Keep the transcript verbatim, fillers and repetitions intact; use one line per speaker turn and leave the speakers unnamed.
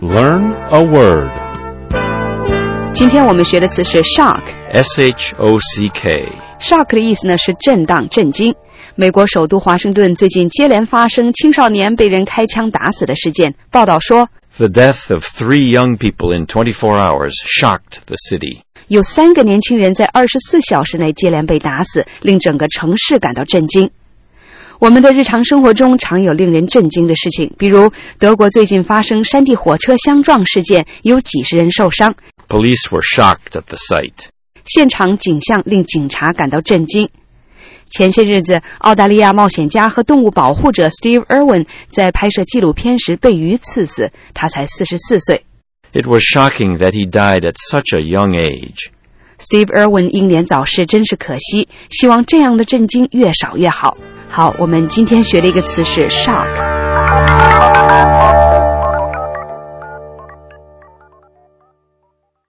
Learn a word.
今天我们学的词是 shock.
S H O C K.Shock
的意思呢是震荡、震惊。美国首都华盛顿最近接连发生青少年被人开枪打死的事件。报道说
The death of three young people in twenty-four hours shocked the city.
有三个年轻人在二十四小时内接连被打死，令整个城市感到震惊。我们的日常生活中常有令人震惊的事情，比如德国最近发生山地火车相撞事件，有几十人受伤。
Police were shocked at the sight.
现场景象令警察感到震惊。前些日子，澳大利亚冒险家和动物保护者 Steve Irwin 在拍摄纪录片时被鱼刺死，他才四十四岁。
It was shocking that he died at such a young age.
Steve Irwin 英年早逝，真是可惜，希望这样的震惊越少越好。好，我们今天学的一个词是 shock。